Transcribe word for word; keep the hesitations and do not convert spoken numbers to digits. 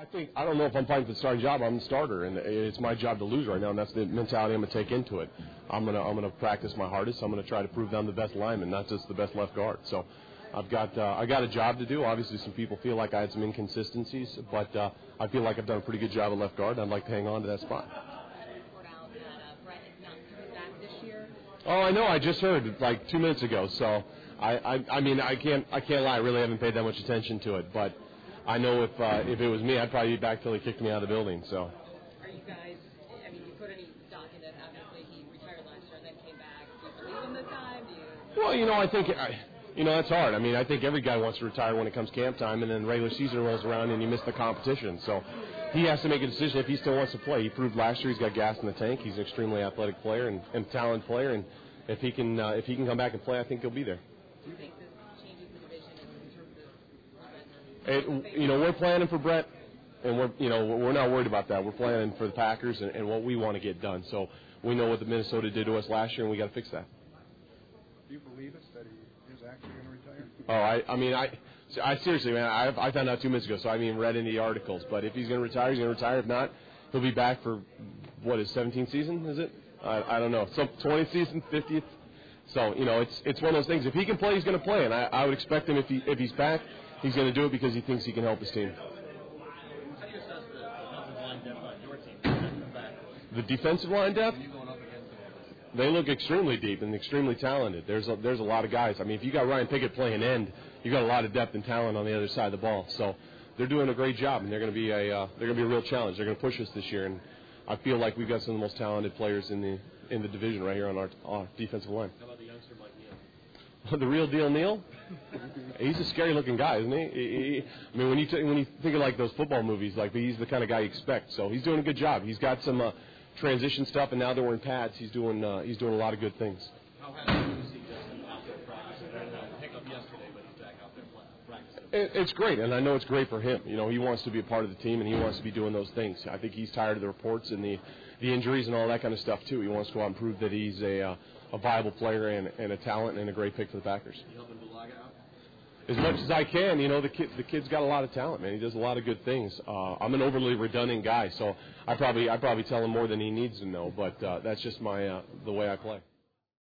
I think I don't know if I'm fighting for the starting job. I'm the starter, and it's my job to lose right now, and that's the mentality I'm going to take into it. I'm going to I'm going to practice my hardest. I'm going to try to prove that I'm the best lineman, not just the best left guard. So I've got uh, I got a job to do. Obviously, some people feel like I had some inconsistencies, but uh, I feel like I've done a pretty good job at left guard, and I'd like to hang on to that spot. Oh, I know. I just heard like two minutes ago. So I, I, I mean, I can't, I can't lie. I really haven't paid that much attention to it. But I know if, uh, if it was me, I'd probably be back till he kicked me out of the building. So. Are you guys? I mean, you put any stock in that? Obviously, he retired last year and then came back. Do you believe him this time? Do you? Well, you know, I think, I, you know, that's hard. I mean, I think every guy wants to retire when it comes camp time, and then regular season rolls around and you miss the competition. So. He has to make a decision if he still wants to play. He proved last year he's got gas in the tank. He's an extremely athletic player and, and talented player, and if he can uh, if he can come back and play, I think he'll be there. Do you think this changes the division in terms of? It, you know, we're planning for Brett, and we're you know we're not worried about that. We're planning for the Packers and, and what we want to get done. So we know what the Minnesota did to us last year, and we got to fix that. Do you believe us that he is actually going to retire? Oh, I I mean I. I seriously, man, I, I found out two minutes ago, so I haven't even read any articles. But if he's going to retire, he's going to retire. If not, he'll be back for, what, his seventeenth season, is it? I, I don't know. So twentieth season, fiftieth. So, you know, it's it's one of those things. If he can play, he's going to play. And I, I would expect him, if he if he's back, he's going to do it because he thinks he can help his team. How do you assess the defensive line depth on your team? The defensive line depth? They look extremely deep and extremely talented. There's a, there's a lot of guys. I mean, if you got Ryan Pickett playing end, you got a lot of depth and talent on the other side of the ball. So they're doing a great job, and they're going to be a uh, they're going to be a real challenge. They're going to push us this year, and I feel like we've got some of the most talented players in the in the division right here on our, our defensive line. How about the youngster Mike Neal? The real deal, Neal. He's a scary looking guy, isn't he? he, he I mean, when you t- when you think of like those football movies, like he's the kind of guy you expect. So he's doing a good job. He's got some. Uh, transition stuff, and now that we're in pads, he's doing uh, he's doing a lot of good things. How happy do you see Justin out there practicing? Uh, pick up yesterday, but he's back out there practicing. It, it's great, and I know it's great for him. You know, he wants to be a part of the team, and he wants to be doing those things. I think he's tired of the reports and the, the injuries and all that kind of stuff too. He wants to go out and prove that he's a uh, a viable player and, and a talent and a great pick for the Packers. You helping Bulaga out? As much as I can, you know, the kid, the kid's got a lot of talent, man. He does a lot of good things. Uh, I'm an overly redundant guy, so I probably, I probably tell him more than he needs to know. But uh, that's just my, uh, the way I play.